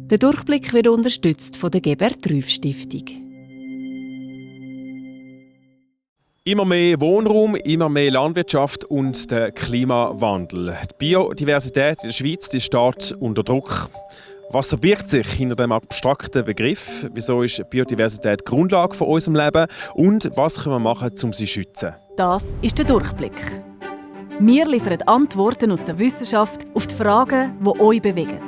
Der Durchblick wird unterstützt von der Gebert-Trüff-Stiftung. Immer mehr Wohnraum, immer mehr Landwirtschaft und der Klimawandel. Die Biodiversität in der Schweiz die steht unter Druck. Was verbirgt sich hinter dem abstrakten Begriff? Wieso ist Biodiversität die Grundlage von unserem Leben? Und was können wir machen, um sie zu schützen? Das ist der Durchblick. Wir liefern Antworten aus der Wissenschaft auf die Fragen, die euch bewegen.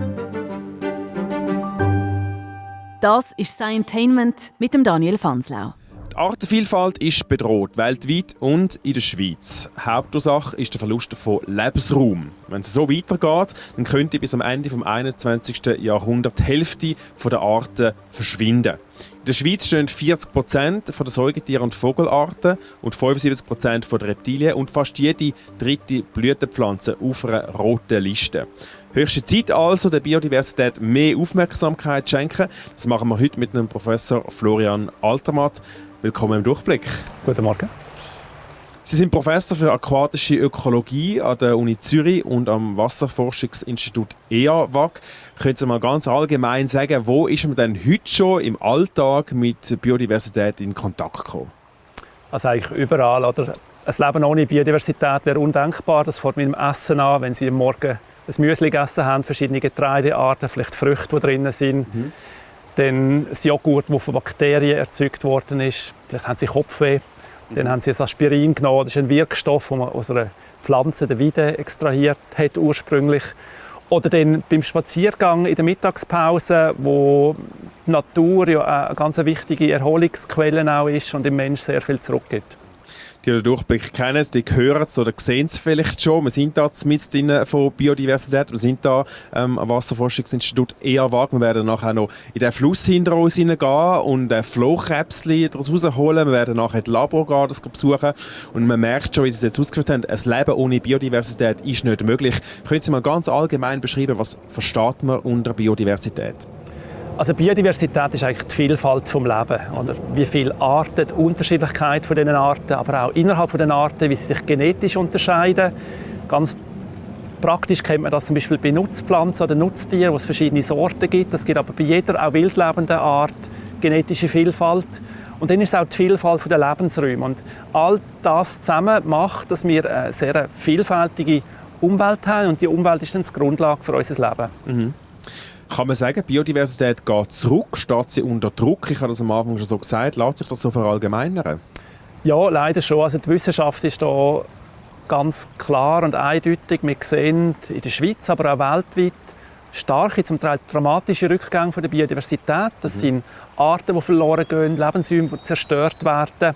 Das ist Scientainment mit dem Daniel Fanslau. Die Artenvielfalt ist bedroht, weltweit und in der Schweiz. Hauptursache ist der Verlust von Lebensraum. Wenn es so weitergeht, dann könnte bis am Ende des 21. Jahrhunderts die Hälfte der Arten verschwinden. In der Schweiz stehen 40% der Säugetiere- und Vogelarten und 75% der Reptilien und fast jede dritte Blütenpflanze auf einer roten Liste. Höchste Zeit also, der Biodiversität mehr Aufmerksamkeit zu schenken. Das machen wir heute mit dem Professor Florian Altermatt. Willkommen im Durchblick. Guten Morgen. Sie sind Professor für aquatische Ökologie an der Uni Zürich und am Wasserforschungsinstitut EAWAG. Können Sie mal ganz allgemein sagen, wo ist man denn heute schon im Alltag mit Biodiversität in Kontakt gekommen? Also eigentlich überall. Oder? Ein Leben ohne Biodiversität wäre undenkbar. Das fängt mit dem Essen an, wenn Sie am Morgen ein Müsli gegessen haben, verschiedene Getreidearten, vielleicht Früchte, die drin sind. Dann das Joghurt, das von Bakterien erzeugt worden ist. Vielleicht haben Sie Kopfweh. Dann haben Sie das Aspirin genommen. Das ist ein Wirkstoff, den man aus einer Pflanze, der Weide, extrahiert hat ursprünglich. Oder dann beim Spaziergang in der Mittagspause, wo die Natur ja eine ganz wichtige Erholungsquelle auch ist und dem Menschen sehr viel zurückgibt. Die den Durchblick kennen, die hören es oder sehen es vielleicht schon. Wir sind da mit drin von Biodiversität. Wir sind da am Wasserforschungsinstitut EAWAG. Wir werden nachher noch in den Fluss hinter uns hineingehen und Flohkrebschen daraus rausholen. Wir werden nachher das Labor gehen, das besuchen. Und man merkt schon, wie Sie es jetzt ausgeführt haben, ein Leben ohne Biodiversität ist nicht möglich. Können Sie mal ganz allgemein beschreiben, was versteht man unter Biodiversität? Also Biodiversität ist eigentlich die Vielfalt des Lebens. Oder? Wie viele Arten, die Unterschiedlichkeit von diesen Arten, aber auch innerhalb von den Arten, wie sie sich genetisch unterscheiden. Ganz praktisch kennt man das zum Beispiel bei Nutzpflanzen oder Nutztieren, wo es verschiedene Sorten gibt. Es gibt aber bei jeder auch wildlebenden Art genetische Vielfalt. Und dann ist es auch die Vielfalt der Lebensräume. Und all das zusammen macht, dass wir eine sehr vielfältige Umwelt haben. Und die Umwelt ist dann die Grundlage für unser Leben. Mhm. Kann man sagen, Biodiversität geht zurück, steht sie unter Druck? Ich habe das am Anfang schon so gesagt. Lässt sich das so verallgemeinern? Ja, leider schon. Also die Wissenschaft ist da ganz klar und eindeutig. Wir sehen in der Schweiz, aber auch weltweit starke, zum Teil dramatische Rückgänge von der Biodiversität. Das sind Arten, die verloren gehen, Lebensräume, die zerstört werden.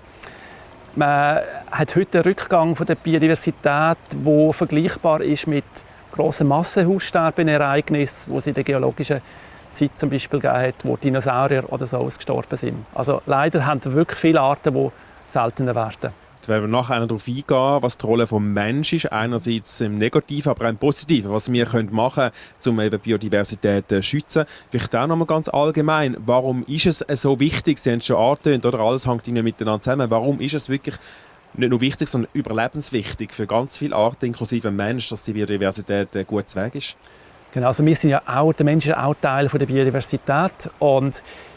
Man hat heute einen Rückgang von der Biodiversität, der vergleichbar ist mit grossen Massenaussterbenereignissen, die es in der geologischen Zeit zum Beispiel gegeben hat, wo Dinosaurier oder so ausgestorben sind. Also leider haben wir wirklich viele Arten, die seltener werden. Wenn wir nachher darauf eingehen, was die Rolle des Menschen ist, einerseits im Negativen, aber auch im Positiven, was wir machen können, um eben Biodiversität zu schützen. Vielleicht auch noch mal ganz allgemein, warum ist es so wichtig? Sie haben es schon angetönt, oder? Alles hängt miteinander zusammen. Warum ist es wirklich nicht nur wichtig, sondern überlebenswichtig für ganz viele Arten, inklusive Mensch, dass die Biodiversität ein guter Weg ist? Genau, also wir sind ja auch, der Mensch ist auch Teil der Biodiversität und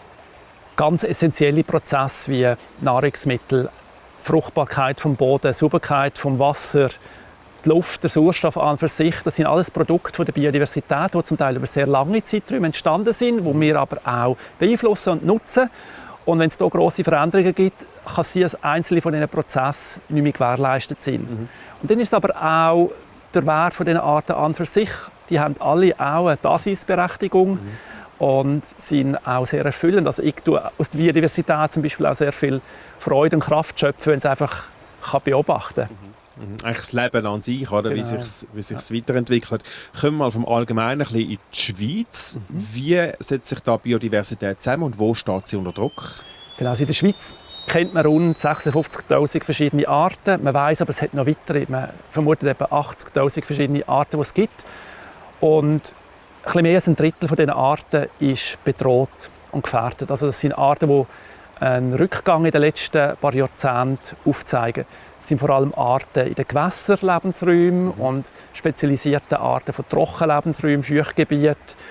ganz essentielle Prozesse wie Nahrungsmittel, Fruchtbarkeit vom Boden, Sauberkeit vom Wasser, die Luft, der Sauerstoff an für sich, das sind alles Produkte der Biodiversität, die zum Teil über sehr lange Zeiträume entstanden sind, die wir aber auch beeinflussen und nutzen. Und wenn es hier grosse Veränderungen gibt, kann sie als einzelne von diesen Prozessen nicht mehr gewährleistet sein. Und dann ist es aber auch der Wert von diesen Arten an für sich. Die haben alle auch eine Daseinsberechtigung und sind auch sehr erfüllend. Also ich tue aus der Biodiversität zum Beispiel auch sehr viel Freude und Kraft schöpfen, wenn ich es einfach beobachten kann. Eigentlich das Leben an sich, oder? Genau. Wie sich weiterentwickelt. Kommen wir mal vom Allgemeinen ein bisschen in die Schweiz. Wie setzt sich da Biodiversität zusammen und wo steht sie unter Druck? Genau, also in der Schweiz kennt man rund 56'000 verschiedene Arten. Man weiss aber, es hat noch weitere. Man vermutet etwa 80'000 verschiedene Arten, die es gibt. Und ein bisschen mehr als ein Drittel von diesen Arten ist bedroht und gefährdet. Also das sind Arten, die einen Rückgang in den letzten paar Jahrzehnten aufzeigen. Das sind vor allem Arten in den Gewässerlebensräumen und spezialisierte Arten von Trockenlebensräumen, Feuchtgebieten.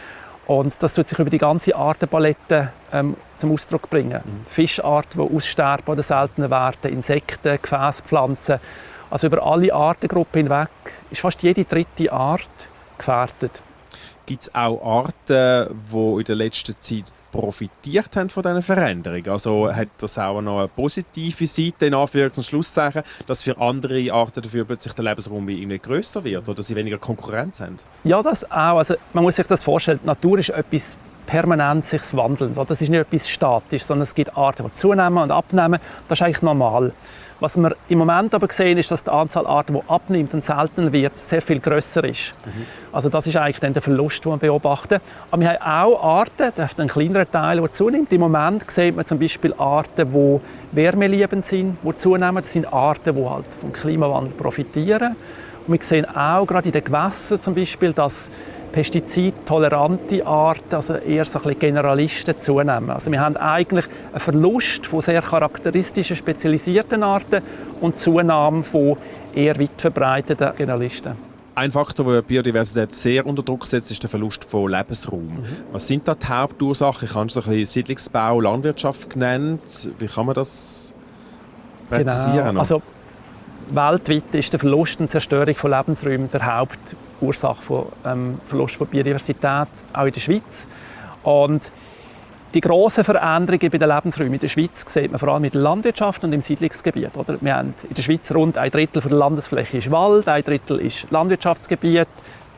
Und das tut sich über die ganze Artenpalette zum Ausdruck bringen. Fischarten, die aussterben oder seltener werden, Insekten, Gefäßpflanzen. Also über alle Artengruppen hinweg ist fast jede dritte Art gefährdet. Gibt es auch Arten, die in der letzten Zeit profitiert haben von diesen Veränderungen? Also hat das auch noch eine positive Seite, in Anführungs- und Schlusszeichen, dass für andere Arten dafür plötzlich der Lebensraum irgendwie grösser wird oder sie weniger Konkurrenz haben? Ja, das auch. Also man muss sich das vorstellen, die Natur ist etwas permanent sich wandeln. Das ist nicht etwas Statisches, sondern es gibt Arten, die zunehmen und abnehmen. Das ist eigentlich normal. Was wir im Moment aber sehen, ist, dass die Anzahl Arten, die abnimmt und seltener wird, sehr viel grösser ist. Also das ist eigentlich dann der Verlust, den wir beobachten. Aber wir haben auch Arten, das ist ein kleinerer Teil, der zunimmt. Im Moment sieht man zum Beispiel Arten, die wärmeliebend sind, die zunehmen. Das sind Arten, die halt vom Klimawandel profitieren. Und wir sehen auch gerade in den Gewässern zum Beispiel, dass pestizidtolerante Arten, also eher so ein bisschen Generalisten, zunehmen. Also wir haben eigentlich einen Verlust von sehr charakteristischen, spezialisierten Arten und Zunahme von eher weit verbreiteten Generalisten. Ein Faktor, der die Biodiversität sehr unter Druck setzt, ist der Verlust von Lebensraum. Was sind da die Hauptursachen? Ich habe so ein bisschen Siedlungsbau, Landwirtschaft genannt. Wie kann man das präzisieren? Genau. Also, weltweit ist der Verlust und Zerstörung von Lebensräumen der Hauptursache von Verlust von Biodiversität, auch in der Schweiz. Und die grossen Veränderungen bei den Lebensräumen in der Schweiz sieht man vor allem in der Landwirtschaft und im Siedlungsgebiet. Oder? Wir haben in der Schweiz rund 1/3 der Landesfläche ist Wald, 1/3 ist Landwirtschaftsgebiet,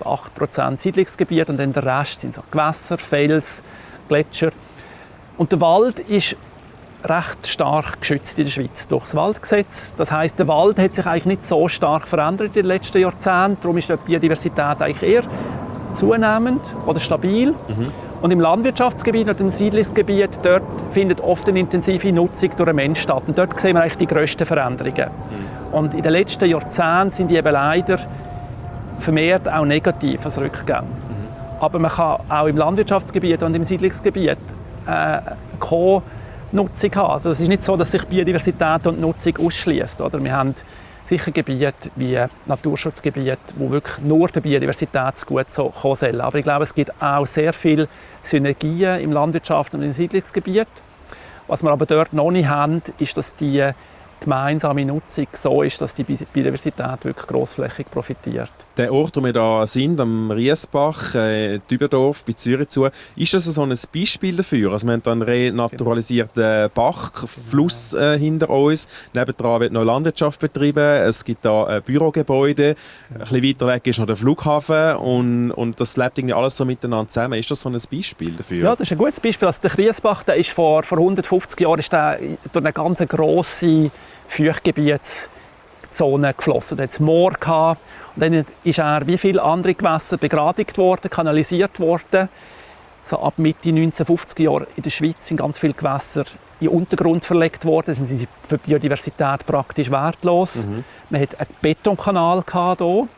8% Siedlungsgebiet und dann der Rest sind so Gewässer, Fels, Gletscher. Und der Wald ist recht stark geschützt in der Schweiz durch das Waldgesetz. Das heisst, der Wald hat sich eigentlich nicht so stark verändert in den letzten Jahrzehnten. Darum ist die Biodiversität eigentlich eher zunehmend oder stabil. Und im Landwirtschaftsgebiet und im Siedlungsgebiet, dort findet oft eine intensive Nutzung durch den Menschen statt. Und dort sehen wir eigentlich die grössten Veränderungen. Und in den letzten Jahrzehnten sind die eben leider vermehrt auch negativ als Rückgang. Aber man kann auch im Landwirtschaftsgebiet und im Siedlungsgebiet Nutzung haben. Also es ist nicht so, dass sich Biodiversität und Nutzung ausschließt. Wir haben sicher Gebiete wie Naturschutzgebiete, wo wirklich nur der Biodiversität gut kommen sollen. Aber ich glaube, es gibt auch sehr viele Synergien im Landwirtschaft und im Siedlungsgebiet. Was wir aber dort noch nicht haben, ist, dass die gemeinsame Nutzung so ist, dass die Biodiversität wirklich grossflächig profitiert. Der Ort, wo wir hier sind, am Riesbach, Dübendorf, bei Zürich zu, ist das so ein Beispiel dafür? Also wir haben hier einen renaturalisierten Bach, Fluss hinter uns. Nebendran wird noch Landwirtschaft betrieben. Es gibt hier Bürogebäude. Ein bisschen weiter weg ist noch der Flughafen. Und das lebt irgendwie alles so miteinander zusammen. Ist das so ein Beispiel dafür? Ja, das ist ein gutes Beispiel. Also der Riesbach, der ist vor 150 Jahren ist der durch eine ganz grosse Feuchtgebietszone geflossen. Da hatte es Moor gehabt. Und dann ist er wie viele andere Gewässer begradigt worden, kanalisiert worden. So ab Mitte 1950er Jahre in der Schweiz sind ganz viele Gewässer in den Untergrund verlegt worden. Dann sind sie für die Biodiversität praktisch wertlos. Man hatte einen Betonkanal hier.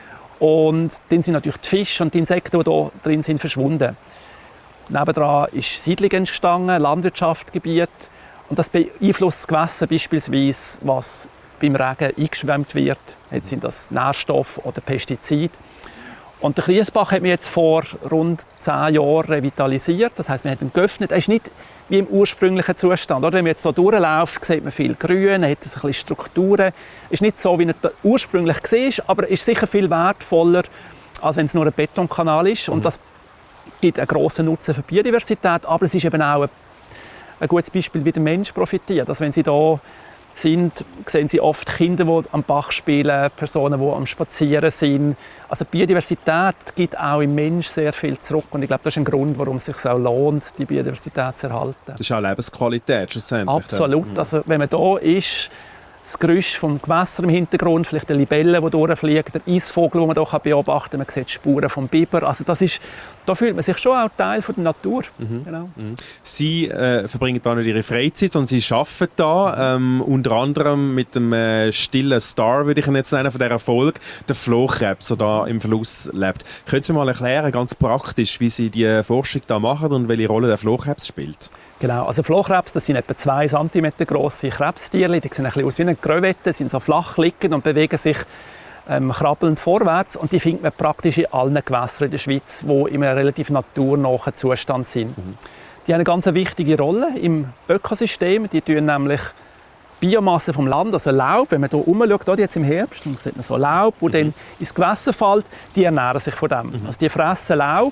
Und dann sind natürlich die Fische und die Insekten, die hier drin sind, verschwunden. Nebendran ist Siedlung entstanden, Landwirtschaftsgebiet. Und das beeinflusst das Gewässer beispielsweise, was beim Regen eingeschwemmt wird. Jetzt sind das Nährstoffe oder Pestizide. Und der Riesbach hat man jetzt vor rund 10 Jahren revitalisiert. Das heisst, man hat ihn geöffnet. Er ist nicht wie im ursprünglichen Zustand. Oder? Wenn man jetzt hier durchläuft, sieht man viel Grün, er hat ein bisschen Strukturen. Ist nicht so, wie er ursprünglich war, aber ist sicher viel wertvoller, als wenn es nur ein Betonkanal ist. Und das gibt einen grossen Nutzen für die Biodiversität, aber es ist eben auch ein gutes Beispiel, wie der Mensch profitiert. Also wenn Sie hier sind, sehen Sie oft Kinder, die am Bach spielen, Personen, die am Spazieren sind. Also die Biodiversität gibt auch im Mensch sehr viel zurück. Und ich glaube, das ist ein Grund, warum es sich auch lohnt, die Biodiversität zu erhalten. Das ist auch Lebensqualität schlussendlich. Absolut. Also wenn man hier ist, das Geräusch vom Gewässer im Hintergrund, vielleicht eine Libelle, die durchfliegt, der Eisvogel, den man hier beobachten kann, man sieht Spuren vom Biber. Also da fühlt man sich schon auch Teil von der Natur. Genau. Sie verbringen da nicht ihre Freizeit, sondern Sie arbeiten da, unter anderem mit dem stillen Star, würde ich ihn jetzt nennen, von dieser Folge, der Flohkrebs, der da im Fluss lebt. Können Sie mal erklären, ganz praktisch, wie Sie die Forschung da machen und welche Rolle der Flohkrebs spielt? Genau, also Flohkrebs, das sind etwa 2 cm grosse Krebstiere, die sehen ein bisschen aus wie eine Krevette, sind so flach liegend und bewegen sich krabbelnd vorwärts. Und die findet man praktisch in allen Gewässern in der Schweiz, die in einem relativ naturnahen Zustand sind. Die haben eine ganz wichtige Rolle im Ökosystem. Die tun nämlich Biomasse vom Land, also Laub, wenn man hier rumschaut, jetzt im Herbst, dann sieht man so Laub, das dann ins Gewässer fällt, die ernähren sich von dem. Also die fressen Laub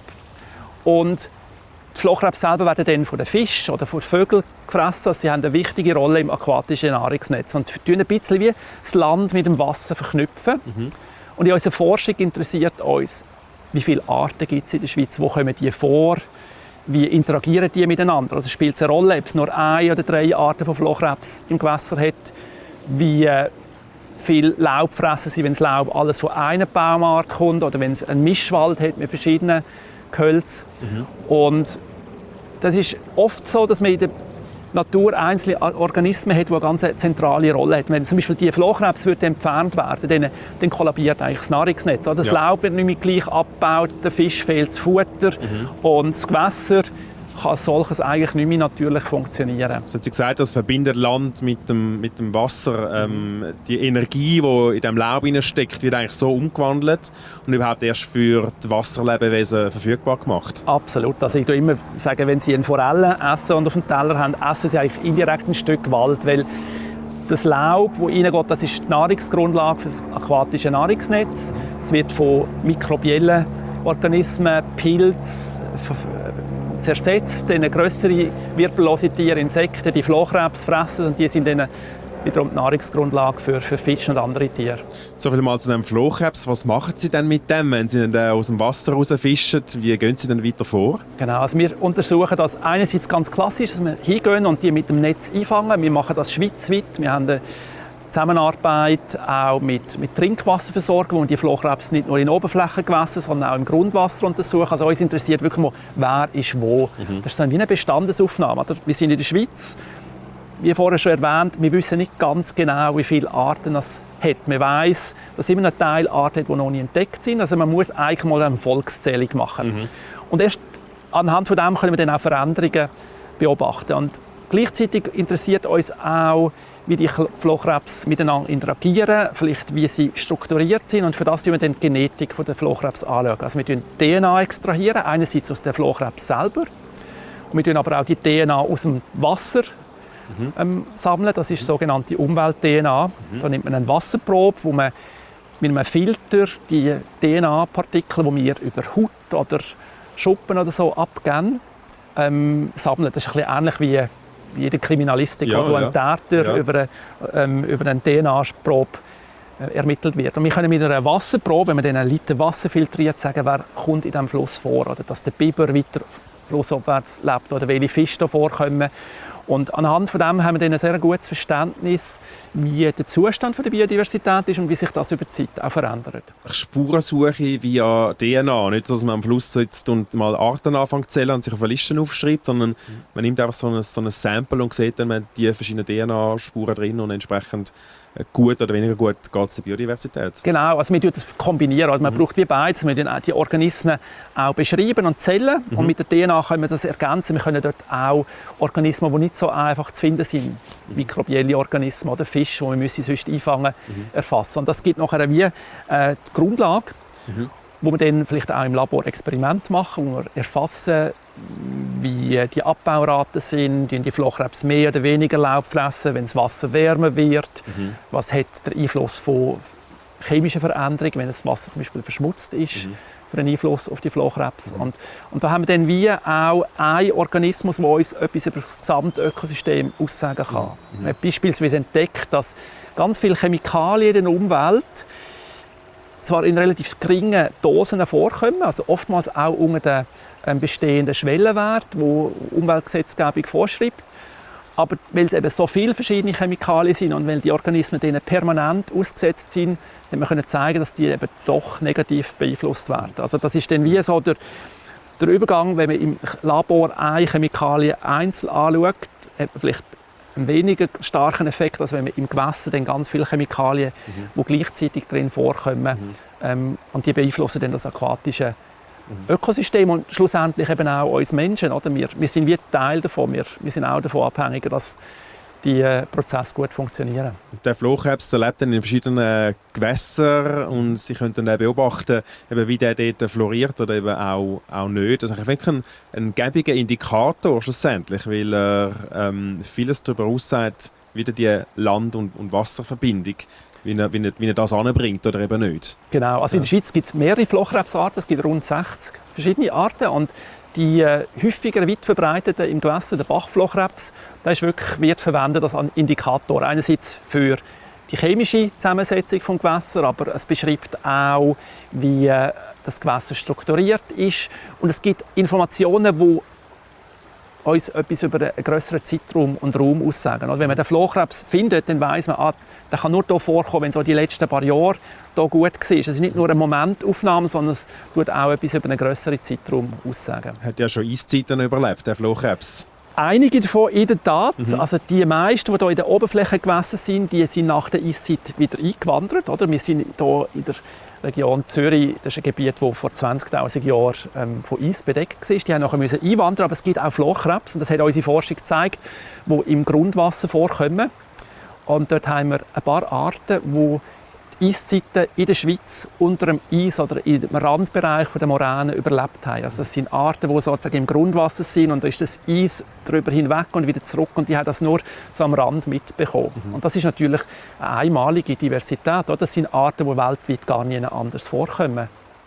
und die Flohkrebse selber werden dann von den Fischen oder von den Vögeln gefressen. Also sie haben eine wichtige Rolle im aquatischen Nahrungsnetz und tun ein bisschen wie das Land mit dem Wasser verknüpfen. Und in unserer Forschung interessiert uns, wie viele Arten gibt es in der Schweiz, wo kommen die vor, wie interagieren die miteinander. Also spielt es eine Rolle, ob es nur 1 oder 3 Arten von Flohkrebs im Gewässer hat, wie viel Laub fressen sie, wenn das Laub alles von einer Baumart kommt oder wenn es einen Mischwald hat mit verschiedenen Gehölzen. Und das ist oft so, dass man in der Natur einzelne Organismen hat, die eine ganz zentrale Rolle haben. Wenn zum Beispiel die Flohkrebs entfernt werden, dann kollabiert eigentlich das Nahrungsnetz. Das Laub wird nicht mehr gleich abgebaut, der Fisch fehlt das Futter und das Gewässer kann als solches eigentlich nicht mehr natürlich funktionieren. Sie haben gesagt, das verbindet Land mit dem Wasser. Die Energie, die in diesem Laub steckt, wird eigentlich so umgewandelt und überhaupt erst für die Wasserlebewesen verfügbar gemacht. Absolut. Also ich sage immer, wenn Sie eine Forelle essen und auf dem Teller haben, essen Sie eigentlich indirekt ein Stück Wald, weil das Laub, das reingeht, das ist die Nahrungsgrundlage für das aquatische Nahrungsnetz. Es wird von mikrobiellen Organismen, Pilzen, zersetzt, dann grössere wirbellose Tiere, Insekten, die Flohkrebs fressen und die sind dann wiederum die Nahrungsgrundlage für Fische und andere Tiere. So viel mal zu dem Flohkrebs. Was machen Sie denn mit dem, wenn Sie den aus dem Wasser rausfischen? Wie gehen Sie dann weiter vor? Genau, also wir untersuchen das einerseits ganz klassisch, dass wir hingehen und die mit dem Netz einfangen. Wir machen das schweizweit. Wir haben eine Zusammenarbeit auch mit Trinkwasserversorgung, wo die Flohkrebs nicht nur in Oberflächengewässern, sondern auch im Grundwasser untersuchen. Also uns interessiert wirklich mal, wer ist wo. Das ist dann wie eine Bestandesaufnahme. Wir sind in der Schweiz, wie vorher schon erwähnt, wir wissen nicht ganz genau, wie viele Arten es hat. Man weiss, dass immer ein Teil Arten hat, die noch nicht entdeckt sind. Also man muss eigentlich mal eine Volkszählung machen. Und erst anhand von dem können wir dann auch Veränderungen beobachten. Und gleichzeitig interessiert uns auch, wie die Flohkrebs miteinander interagieren, vielleicht wie sie strukturiert sind. Und für das schauen wir dann die Genetik der Flohkrebs anschauen. Also wir DNA extrahieren, einerseits aus der Flohkrebs selber. Und wir aber auch die DNA aus dem Wasser sammeln. Das ist sogenannte Umwelt-DNA. Da nimmt man eine Wasserprobe, wo man mit einem Filter die DNA-Partikel, die wir über Haut oder Schuppen oder so abgeben, sammelt. Das ist ein bisschen ähnlich wie in der Kriminalistik, wo ein Täter über eine DNA-Probe ermittelt wird. Und wir können mit einer Wasserprobe, wenn man dann einen Liter Wasser filtriert, sagen, wer kommt in diesem Fluss vor. Oder dass der Biber weiter flussabwärts lebt oder welche Fische da vorkommen. Und anhand von dem haben wir dann ein sehr gutes Verständnis, wie der Zustand der Biodiversität ist und wie sich das über die Zeit auch verändert. Spurensuche via DNA, nicht, dass man am Fluss sitzt und mal Arten anfängt zu zählen und sich auf eine Liste aufschreibt, sondern man nimmt einfach so ein Sample und sieht dann, man hat die verschiedenen DNA-Spuren drin und entsprechend gut oder weniger gut geht es der Biodiversität. Genau, also man tut das kombinieren. Also man braucht wie beides. Wir können die Organismen auch beschreiben und zählen. Und mit der DNA können wir das ergänzen. Wir können dort auch Organismen, die nicht so einfach zu finden sind, mikrobielle Organismen oder Fische, die wir sonst einfangen müssen, erfassen. Und das gibt nachher wie die Grundlage, wo wir dann vielleicht auch im Labor Experimente machen, wo wir erfassen, wie die Abbauraten sind, die Flohkrebs mehr oder weniger Laub fressen, wenn das Wasser wärmer wird, was hat der Einfluss von chemischen Veränderungen, wenn das Wasser zum Beispiel verschmutzt ist, für einen Einfluss auf die Flohkrebs. Und da haben wir dann wie auch einen Organismus, der uns etwas über das gesamte Ökosystem aussagen kann. Wir haben beispielsweise entdeckt, dass ganz viele Chemikalien in der Umwelt zwar in relativ geringen Dosen vorkommen, also oftmals auch unter den bestehenden Schwellenwert, wo die Umweltgesetzgebung vorschreibt. Aber weil es eben so viele verschiedene Chemikalien sind und weil die Organismen denen permanent ausgesetzt sind, können wir zeigen, dass die eben doch negativ beeinflusst werden. Also das ist dann wie so der Übergang, wenn man im Labor eine Chemikalie einzeln anschaut, hat man vielleicht einen weniger starken Effekt, als wenn man im Gewässer dann ganz viele Chemikalien, die gleichzeitig drin vorkommen, und die beeinflussen dann das aquatische Ökosystem und schlussendlich eben auch uns Menschen. Oder? Wir sind wie Teil davon, wir sind auch davon abhängig, dass die Prozesse gut funktionieren. Der Flohkrebs lebt dann in verschiedenen Gewässern und Sie können dann beobachten, eben wie der dort floriert oder eben auch nicht. Also ich denke, ein gäbiger Indikator schlussendlich, weil er vieles darüber aussagt, wie die Land- und Wasserverbindung, wie er das anbringt oder eben nicht. Genau, also in der Schweiz gibt es mehrere Flohkrebsarten, es gibt rund 60 verschiedene Arten und die häufiger, weit verbreiteten im Gewässer, der Bachflohkrebs, wird verwendet als Indikator. Einerseits für die chemische Zusammensetzung des Gewässers, aber es beschreibt auch, wie das Gewässer strukturiert ist. Und es gibt Informationen, die uns etwas über einen grösseren Zeitraum und Raum aussagen. Wenn man den Flohkrebs findet, dann weiss man, der kann nur hier vorkommen, wenn es die letzten paar Jahre hier gut war. Es ist nicht nur eine Momentaufnahme, sondern es tut auch etwas über einen grösseren Zeitraum aussagen. Hat ja schon Eiszeiten überlebt, der Flohkrebs. Einige davon in der Tat. Also die meisten, die hier in der Oberfläche gewesen sind, die sind nach der Eiszeit wieder eingewandert. Oder? Wir sind hier in der Region Zürich, das ist ein Gebiet, das vor 20'000 Jahren von Eis bedeckt war. Die mussten nachher einwandern, aber es gibt auch Flohkrebs, und das hat unsere Forschung gezeigt, die im Grundwasser vorkommen. Und dort haben wir ein paar Arten, die die Eiszeiten in der Schweiz unter dem Eis oder im Randbereich der Moränen überlebt haben. Also das sind Arten, die sozusagen im Grundwasser sind, und da ist das Eis darüber hinweg und wieder zurück, und die haben das nur so am Rand mitbekommen. Und das ist natürlich eine einmalige Diversität. Das sind Arten, die weltweit gar nicht anders vorkommen.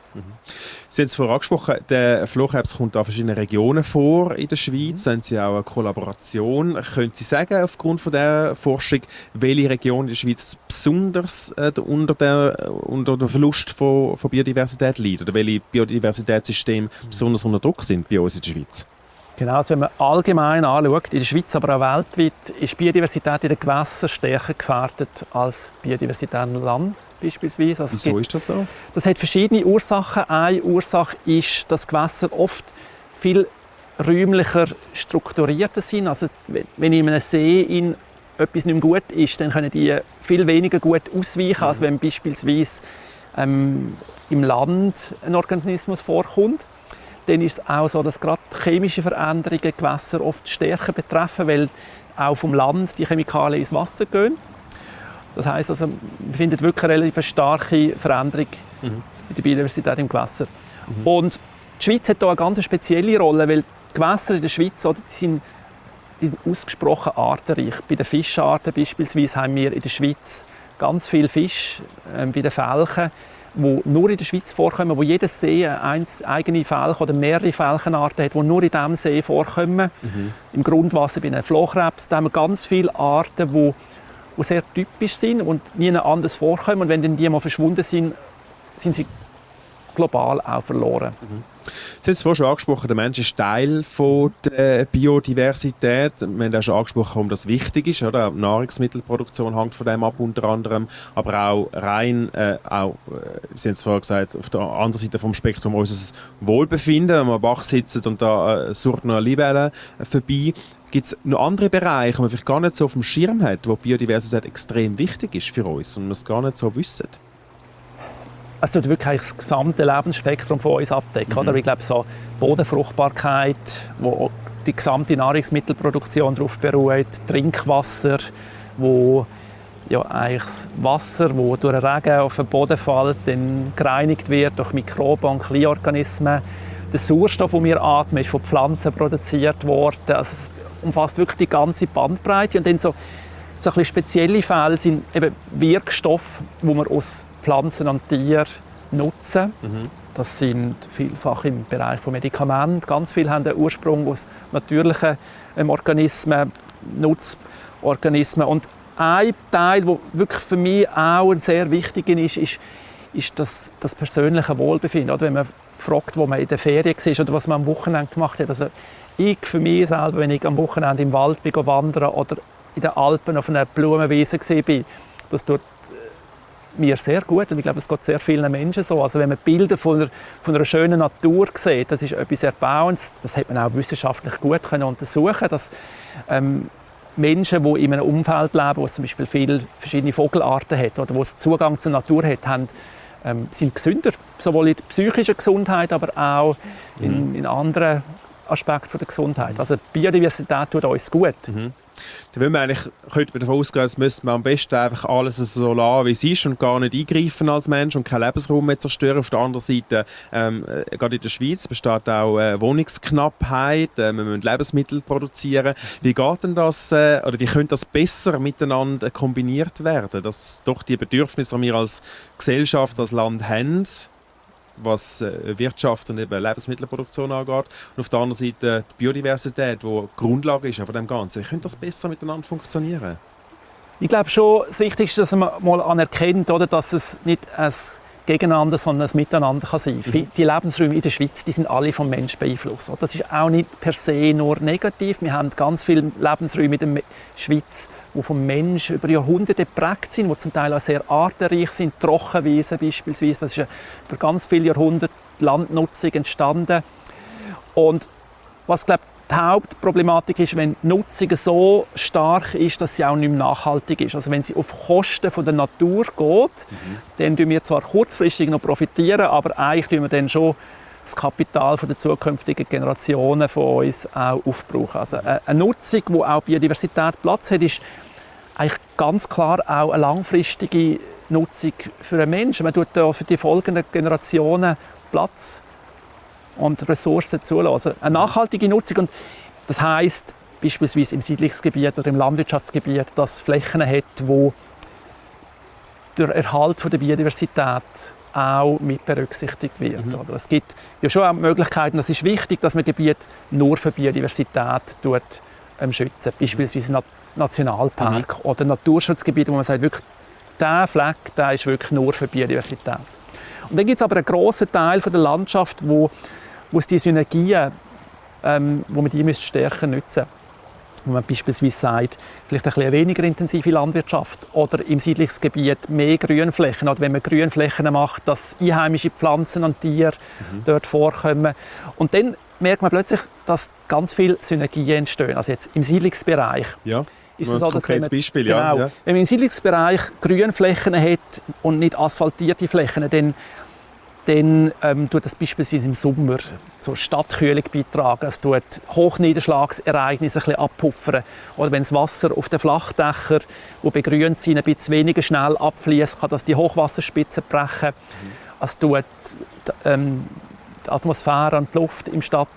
Sie haben es vorhin angesprochen, der Flohkrebs kommt an verschiedenen Regionen vor in der Schweiz. Haben Sie auch eine Kollaboration? Können Sie sagen, aufgrund von dieser Forschung, welche Region in der Schweiz besonders unter dem Verlust von Biodiversität leidet? Oder welche Biodiversitätssysteme besonders unter Druck sind bei uns in der Schweiz? Genau, also wenn man allgemein anschaut, in der Schweiz, aber auch weltweit, ist Biodiversität in den Gewässern stärker gefährdet als Biodiversität im Land beispielsweise. Also wieso ist das so? Das hat verschiedene Ursachen. Eine Ursache ist, dass Gewässer oft viel räumlicher strukturierter sind. Also wenn in einem See etwas nicht mehr gut ist, dann können die viel weniger gut ausweichen, als wenn beispielsweise im Land ein Organismus vorkommt. Dann ist es auch so, dass gerade chemische Veränderungen Gewässer oft stärker betreffen, weil auch vom Land die Chemikalien ins Wasser gehen. Das heisst, also, wir finden wirklich eine relativ starke Veränderung der Biodiversität im Gewässer. Und die Schweiz hat hier eine ganz spezielle Rolle, weil die Gewässer in der Schweiz, oder, die sind ausgesprochen artenreich. Bei den Fischarten beispielsweise haben wir in der Schweiz ganz viele Fische, bei den Felchen, die nur in der Schweiz vorkommen, wo jeder See eine eigene Felch oder mehrere Felchenarten hat, die nur in diesem See vorkommen. Im Grundwasser bei einem Flohkrebs da haben wir ganz viele Arten, die sehr typisch sind und nie anders vorkommen. Und wenn dann die mal verschwunden sind, sind sie global auch verloren. Sie haben es vorhin schon angesprochen, der Mensch ist Teil von der Biodiversität. Wir haben auch schon angesprochen, warum das wichtig ist. Oder? Die Nahrungsmittelproduktion hängt von dem ab, unter anderem. Aber auch rein, Sie haben es vorhin gesagt, auf der anderen Seite vom Spektrum unser Wohlbefinden. Wenn wir am Bach sitzen und da surrt noch eine Libelle vorbei. Gibt es noch andere Bereiche, die man vielleicht gar nicht so auf dem Schirm hat, wo Biodiversität extrem wichtig ist für uns und wir es gar nicht so wissen? Es tut wirklich das gesamte Lebensspektrum von uns abdecken. Oder? Ich glaube, so Bodenfruchtbarkeit, wo die gesamte Nahrungsmittelproduktion darauf beruht, Trinkwasser, wo ja eigentlich das Wasser, das durch den Regen auf den Boden fällt, dann gereinigt wird durch Mikroben und Kleinorganismen. Der Sauerstoff, den wir atmen, ist von Pflanzen produziert worden. Also es umfasst wirklich die ganze Bandbreite. Und dann so ein bisschen spezielle Fälle sind eben Wirkstoffe, die wir aus Pflanzen und Tieren nutzen. Das sind vielfach im Bereich von Medikamenten. Ganz viele haben einen Ursprung aus natürlichen Organismen, Nutzorganismen. Und ein Teil, der wirklich für mich auch ein sehr wichtiger ist das persönliche Wohlbefinden. Oder wenn man fragt, wo man in der Ferien war oder was man am Wochenende gemacht hat. Also ich für mich selber, wenn ich am Wochenende im Wald bin, wandern oder in den Alpen auf einer Blumenwiese war, das tut mir sehr gut, und ich glaube, es geht sehr vielen Menschen so. Also wenn man Bilder von einer schönen Natur sieht, das ist etwas Erbauendes. Das hat man auch wissenschaftlich gut untersuchen, dass Menschen, die in einem Umfeld leben, wo es zum Beispiel viele verschiedene Vogelarten hat oder wo es Zugang zur Natur hat, sind gesünder, sowohl in der psychischen Gesundheit, aber auch in anderen Aspekten der Gesundheit. Also die Biodiversität tut uns gut. Dann will man eigentlich, könnte man davon ausgehen, dass müsste man am besten einfach alles so lassen, wie es ist und gar nicht eingreifen als Mensch und keinen Lebensraum mehr zerstören. Auf der anderen Seite, gerade in der Schweiz besteht auch Wohnungsknappheit, wir müssen Lebensmittel produzieren. Wie geht denn das, oder wie könnte das besser miteinander kombiniert werden, dass doch die Bedürfnisse, die wir als Gesellschaft, als Land haben, was Wirtschaft und eben Lebensmittelproduktion angeht. Und auf der anderen Seite die Biodiversität, die Grundlage ist von dem Ganzen. Wie könnte das besser miteinander funktionieren? Ich glaube schon, das Wichtigste ist, dass man mal anerkennt, oder, dass es nicht ein Gegeneinander, sondern ein Miteinander kann sein kann. Die Lebensräume in der Schweiz, die sind alle vom Menschen beeinflusst. Das ist auch nicht per se nur negativ. Wir haben ganz viele Lebensräume in der Schweiz, die vom Menschen über Jahrhunderte geprägt sind, die zum Teil auch sehr artenreich sind. Trockenwiesen beispielsweise, das ist über ganz viele Jahrhunderte Landnutzung entstanden. Und was, glaube ich, die Hauptproblematik ist, wenn die Nutzung so stark ist, dass sie auch nicht mehr nachhaltig ist. Also wenn sie auf Kosten von der Natur geht, dann profitieren wir zwar kurzfristig noch profitieren, aber eigentlich tun wir dann schon das Kapital der zukünftigen Generationen von uns auch aufbrauchen. Also eine Nutzung, die auch Biodiversität Platz hat, ist eigentlich ganz klar auch eine langfristige Nutzung für einen Menschen. Man tut da für die folgenden Generationen Platz und Ressourcen zulassen. Eine nachhaltige Nutzung. Und das heisst beispielsweise im Siedlungsgebiet oder im Landwirtschaftsgebiet, dass es Flächen hat, wo der Erhalt der Biodiversität auch mit berücksichtigt wird. Es gibt ja schon auch Möglichkeiten, es ist wichtig, dass man Gebiete nur für Biodiversität schützen. Beispielsweise Nationalpark oder Naturschutzgebiete, wo man sagt, wirklich, dieser Fleck der ist wirklich nur für Biodiversität. Und dann gibt es aber einen grossen Teil der Landschaft, wo es die Synergien, wo man die stärker nutzen müsste. Wo man beispielsweise sagt, vielleicht ein bisschen weniger intensive Landwirtschaft oder im Siedlungsgebiet mehr Grünflächen. Oder wenn man Grünflächen macht, dass einheimische Pflanzen und Tiere dort vorkommen. Und dann merkt man plötzlich, dass ganz viele Synergien entstehen. Also jetzt im Siedlungsbereich. Ja. Ist das ein konkretes Beispiel, genau, ja. Wenn man im Siedlungsbereich Grünflächen hat und nicht asphaltierte Flächen, dann tut das beispielsweise im Sommer zur Stadtkühlung beitragen. Es tut Hochniederschlagsereignisse ein bisschen abpuffern. Oder wenn das Wasser auf den Flachdächern, die begrünt sind, ein bisschen weniger schnell abfließt, kann das die Hochwasserspitzen brechen. Es tut die Atmosphäre und die Luft im Stadt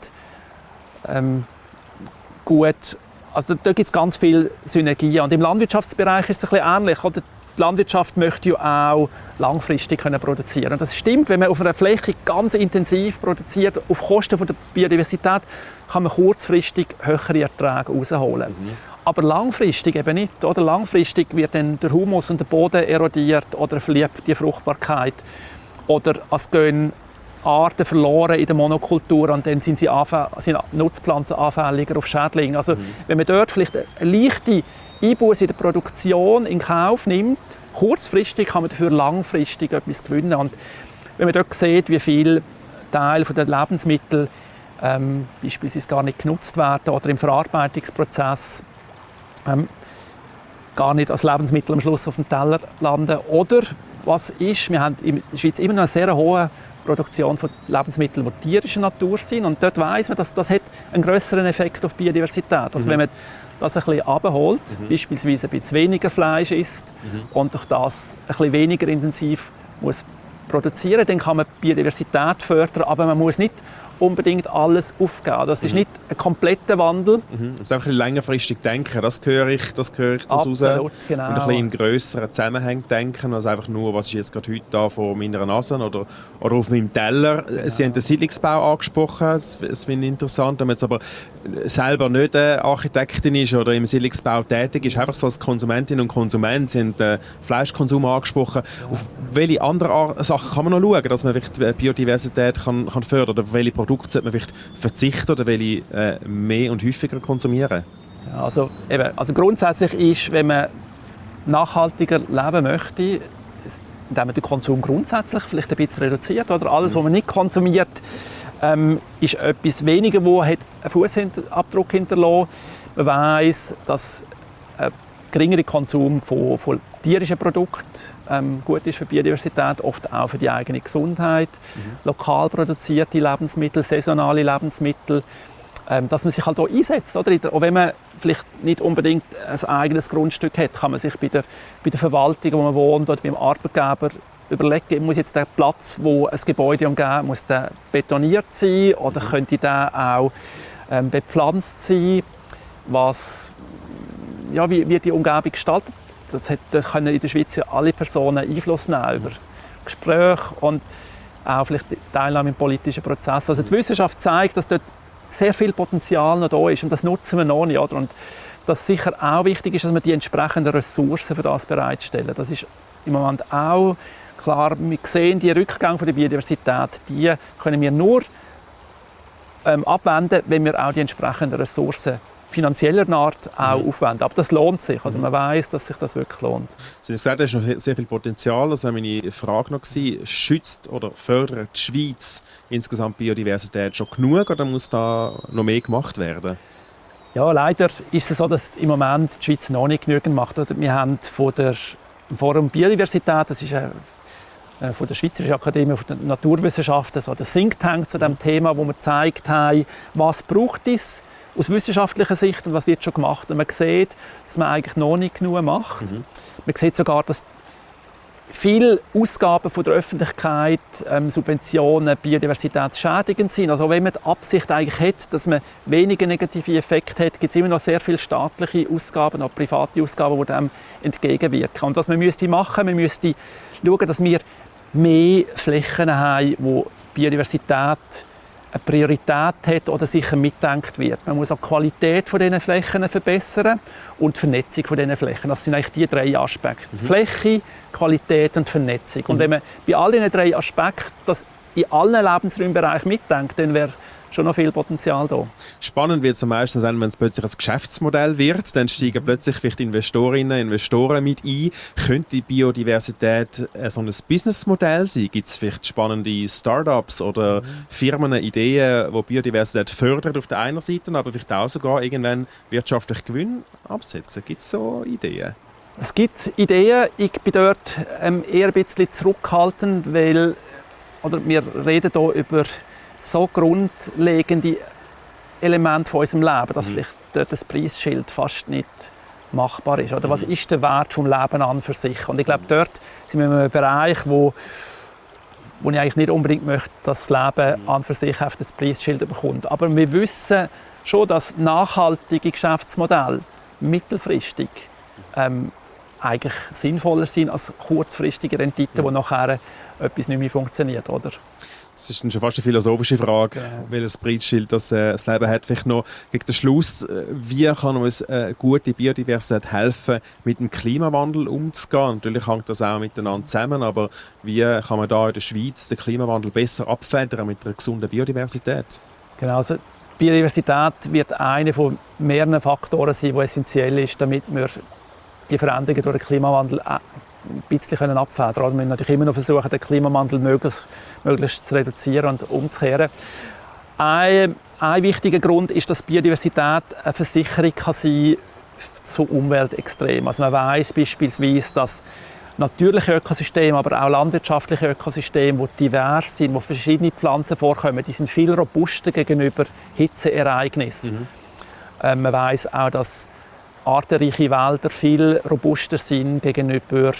gut. Also da gibt es ganz viele Synergien. Und im Landwirtschaftsbereich ist es ein bisschen ähnlich. Oder? Die Landwirtschaft möchte ja auch langfristig produzieren. Und das stimmt, wenn man auf einer Fläche ganz intensiv produziert, auf Kosten der Biodiversität, kann man kurzfristig höhere Erträge herausholen. Aber langfristig eben nicht. Oder? Langfristig wird dann der Humus und der Boden erodiert oder verliert die Fruchtbarkeit. Oder es gehen Arten verloren in der Monokultur und dann sind Nutzpflanzen anfälliger auf Schädlinge. Also, wenn man dort vielleicht eine leichte Einbuße in der Produktion in Kauf nimmt, kurzfristig kann man dafür langfristig etwas gewinnen. Und wenn man dort sieht, wie viel Teil der Lebensmittel beispielsweise gar nicht genutzt werden oder im Verarbeitungsprozess gar nicht als Lebensmittel am Schluss auf dem Teller landen. Oder was ist, wir haben in der Schweiz immer noch eine sehr hohe Produktion von Lebensmitteln, die tierischer Natur sind. Und dort weiss man, dass das hat einen grösseren Effekt auf Biodiversität. Also wenn man das ein bisschen runterholt, beispielsweise ein bisschen weniger Fleisch isst und durch das ein bisschen weniger intensiv muss produzieren, dann kann man Biodiversität fördern, aber man muss nicht unbedingt alles aufgeben. Das ist nicht ein kompletter Wandel. Man muss einfach ein bisschen längerfristig denken, das höre ich raus. Absolut, genau. Und ein bisschen in grösseren Zusammenhängen denken, als einfach nur, was ist jetzt gerade heute da vor meiner Nase oder auf meinem Teller. Genau. Sie haben den Siedlungsbau angesprochen, das finde ich interessant. Wenn man jetzt aber selber nicht Architektin ist oder im Siedlungsbau tätig ist, einfach so als Konsumentin und Konsument, Sie haben den Fleischkonsum angesprochen. Auf welche anderen Sachen kann man noch schauen, dass man die Biodiversität kann fördern oder auf welche Produkte sollte man vielleicht verzichten oder welche mehr und häufiger konsumieren? Ja, also grundsätzlich ist, wenn man nachhaltiger leben möchte, indem man den Konsum grundsätzlich vielleicht ein bisschen reduziert oder alles, was man nicht konsumiert, ist etwas weniger, wo einen Fußabdruck hinterlässt. Man weiss, dass ein geringerer Konsum von tierischen Produkten gut ist für die Biodiversität, oft auch für die eigene Gesundheit. Lokal produzierte Lebensmittel, saisonale Lebensmittel, dass man sich halt auch einsetzt. Oder? Auch wenn man vielleicht nicht unbedingt ein eigenes Grundstück hat, kann man sich bei der Verwaltung, wo man wohnt, oder beim Arbeitgeber überlegen, muss jetzt der Platz, wo ein Gebäude umgeben, muss der betoniert sein oder könnte der auch bepflanzt sein? Wie wird die Umgebung gestaltet? Da können in der Schweiz ja alle Personen Einfluss nehmen über Gespräche und auch vielleicht Teilnahme im politischen Prozess. Also die Wissenschaft zeigt, dass dort sehr viel Potenzial noch da ist und das nutzen wir noch nicht. Oder? Und dass sicher auch wichtig ist, dass wir die entsprechenden Ressourcen für das bereitstellen. Das ist im Moment auch klar. Wir sehen die Rückgang von der Biodiversität, die können wir nur abwenden, wenn wir auch die entsprechenden Ressourcen finanzieller Art auch aufwenden. Aber das lohnt sich. Also man weiss, dass sich das wirklich lohnt. Sie haben gesagt, da ist noch sehr viel Potenzial. Das war meine Frage noch gewesen. Schützt oder fördert die Schweiz insgesamt Biodiversität schon genug oder muss da noch mehr gemacht werden? Ja, leider ist es so, dass im Moment die Schweiz noch nicht genügend macht. Wir haben von der Forum Biodiversität, das ist von der Schweizerischen Akademie der Naturwissenschaften, so der Think Tank zu diesem Thema, wo wir gezeigt haben, was braucht es aus wissenschaftlicher Sicht und was wird schon gemacht. Und man sieht, dass man eigentlich noch nicht genug macht. Man sieht sogar, dass viele Ausgaben von der Öffentlichkeit, Subventionen, biodiversitätsschädigend sind. Also wenn man die Absicht eigentlich hat, dass man weniger negative Effekte hat, gibt es immer noch sehr viele staatliche Ausgaben, auch private Ausgaben, die dem entgegenwirken. Und was man müsste machen, man müsste schauen, dass wir mehr Flächen haben, wo Biodiversität eine Priorität hat oder sicher mitgedacht wird. Man muss auch die Qualität von diesen Flächen verbessern und die Vernetzung von diesen Flächen. Das sind eigentlich die drei Aspekte. Fläche, Qualität und Vernetzung. Und wenn man bei all diesen drei Aspekten das in allen Lebensräumbereichen mitdenkt, dann wäre schon noch viel Potenzial da. Spannend wird es am meisten sein, wenn es plötzlich ein Geschäftsmodell wird. Dann steigen plötzlich vielleicht Investorinnen und Investoren mit ein. Könnte die Biodiversität so ein Businessmodell sein? Gibt es vielleicht spannende Start-ups oder Firmen, Ideen, die Biodiversität fördern auf der einen Seite, aber vielleicht auch sogar irgendwann wirtschaftlich Gewinn absetzen? Gibt es so Ideen? Es gibt Ideen. Ich bin dort eher ein bisschen zurückhaltend, weil wir reden hier über so grundlegende Elemente von unserem Leben, dass vielleicht dort das Preisschild fast nicht machbar ist. Oder was ist der Wert des Lebens an für sich? Und ich glaube, dort sind wir in einem Bereich, wo ich eigentlich nicht unbedingt möchte, dass das Leben an für sich auf das Preisschild bekommt. Aber wir wissen schon, dass nachhaltige Geschäftsmodelle mittelfristig eigentlich sinnvoller sind als kurzfristige Renditen, wo nachher etwas nicht mehr funktioniert, oder? Das ist dann schon fast eine philosophische Frage, welches Preisschild das Leben hat. Vielleicht noch gegen den Schluss, wie kann uns gute Biodiversität helfen, mit dem Klimawandel umzugehen? Natürlich hängt das auch miteinander zusammen, aber wie kann man da in der Schweiz den Klimawandel besser abfedern mit einer gesunden Biodiversität? Genau, also Biodiversität wird einer von mehreren Faktoren sein, die essentiell ist, damit wir die Veränderungen durch den Klimawandel ein bisschen abfedern können. Wir müssen natürlich immer noch versuchen, den Klimawandel möglichst zu reduzieren und umzukehren. Ein wichtiger Grund ist, dass Biodiversität eine Versicherung kann sein zu Umweltextremen. Also man weiss beispielsweise, dass natürliche Ökosysteme, aber auch landwirtschaftliche Ökosysteme, die divers sind, wo verschiedene Pflanzen vorkommen, die sind viel robuster gegenüber Hitzeereignissen. Man weiss auch, dass artenreiche Wälder viel robuster sind gegenüber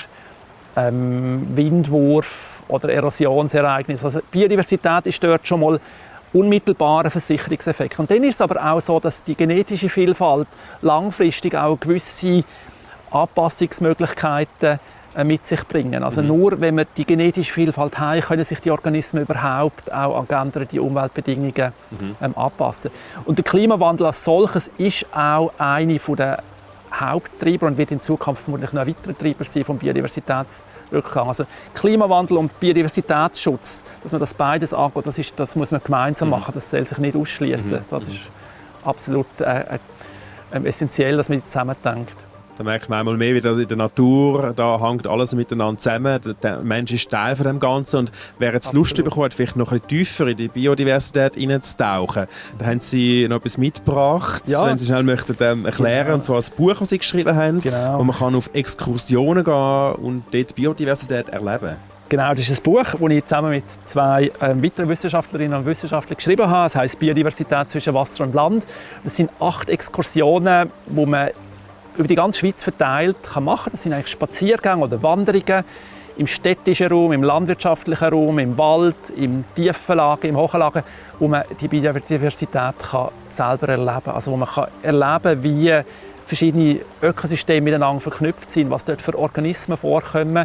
Windwurf oder Erosionsereignissen. Also Biodiversität ist dort schon mal unmittelbarer Versicherungseffekt. Und dann ist es aber auch so, dass die genetische Vielfalt langfristig auch gewisse Anpassungsmöglichkeiten mit sich bringen. Also nur wenn wir die genetische Vielfalt haben, können sich die Organismen überhaupt auch an geänderte Umweltbedingungen anpassen. Und der Klimawandel als solches ist auch eine der Haupttreiber und wird in Zukunft vermutlich noch ein weiterer Treiber sein vom Biodiversitätsrückgang. Also Klimawandel und Biodiversitätsschutz, dass man das beides angeht, das muss man gemeinsam machen. Das soll sich nicht ausschließen. Das ist absolut essentiell, dass man zusammen denkt. Da merkt man einmal mehr, wie in der Natur, da hängt alles miteinander zusammen. Der Mensch ist Teil von dem Ganzen. Und wer jetzt Lust bekommt, vielleicht noch ein bisschen tiefer in die Biodiversität hineinzutauchen, da haben Sie noch etwas mitgebracht, wenn Sie schnell möchten erklären, und zwar ein Buch, das Sie geschrieben haben, wo man kann auf Exkursionen gehen und dort Biodiversität erleben. Genau, das ist ein Buch, das ich zusammen mit zwei weiteren Wissenschaftlerinnen und Wissenschaftlern geschrieben habe. Es heisst «Biodiversität zwischen Wasser und Land». Das sind 8 Exkursionen, die man über die ganze Schweiz verteilt machen kann. Das sind eigentlich Spaziergänge oder Wanderungen im städtischen Raum, im landwirtschaftlichen Raum, im Wald, im Tiefenlagen, im Hochenlagen, wo man die Biodiversität selber erleben kann. Also wo man erleben kann, wie verschiedene Ökosysteme miteinander verknüpft sind, was dort für Organismen vorkommen,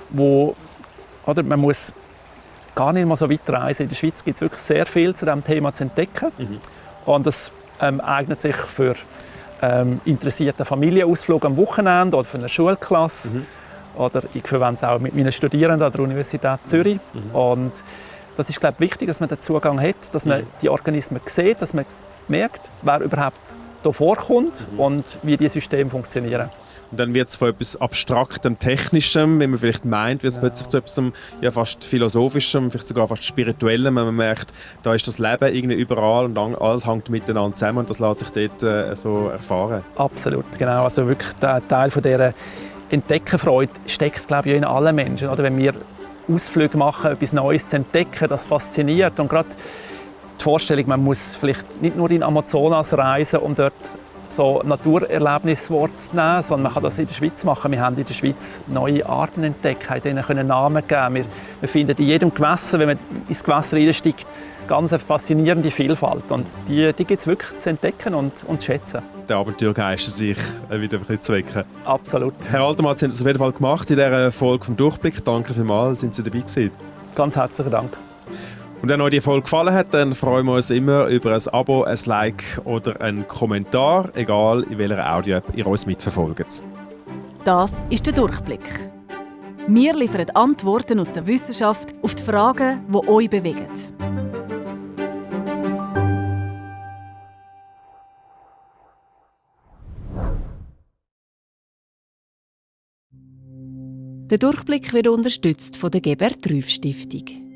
oder man muss gar nicht mal so weit reisen. In der Schweiz gibt es wirklich sehr viel zu diesem Thema zu entdecken. Und das eignet sich für interessierten Familienausflug am Wochenende oder für eine Schulklasse. Oder ich verwende es auch mit meinen Studierenden an der Universität Zürich. Und das ist, glaube ich, wichtig, dass man den Zugang hat, dass man die Organismen sieht, dass man merkt, wer überhaupt hier vorkommt und wie die Systeme funktionieren. Und dann wird es von etwas Abstraktem, Technischem, wie man vielleicht meint, wird es plötzlich zu etwas fast Philosophischem, vielleicht sogar fast Spirituellem, wenn man merkt, da ist das Leben irgendwie überall und alles hängt miteinander zusammen und das lässt sich dort so erfahren. Absolut, genau. Also wirklich der Teil von dieser Entdeckerfreude steckt, glaube ich, in allen Menschen. Oder wenn wir Ausflüge machen, etwas Neues zu entdecken, das fasziniert. Und gerade die Vorstellung, man muss vielleicht nicht nur in Amazonas reisen, um dort so Naturerlebnisse wahrzunehmen, sondern man kann das in der Schweiz machen. Wir haben in der Schweiz neue Arten entdeckt, haben ihnen Namen geben. Wir finden in jedem Gewässer, wenn man ins Gewässer reinsteigt, ganz eine faszinierende Vielfalt. Und die gibt es wirklich zu entdecken und zu schätzen. Der Abenteuergeist sich wieder ein bisschen zu wecken. Absolut. Herr Altermann, Sie haben das auf jeden Fall gemacht in dieser Folge vom Durchblick. Danke vielmals, sind Sie dabei gewesen. Ganz herzlichen Dank. Und wenn euch die Folge gefallen hat, dann freuen wir uns immer über ein Abo, ein Like oder einen Kommentar, egal in welcher Audio-App ihr uns mitverfolgt. Das ist der Durchblick. Wir liefern Antworten aus der Wissenschaft auf die Fragen, die euch bewegen. Der Durchblick wird unterstützt von der Gebert-Rüff-Stiftung.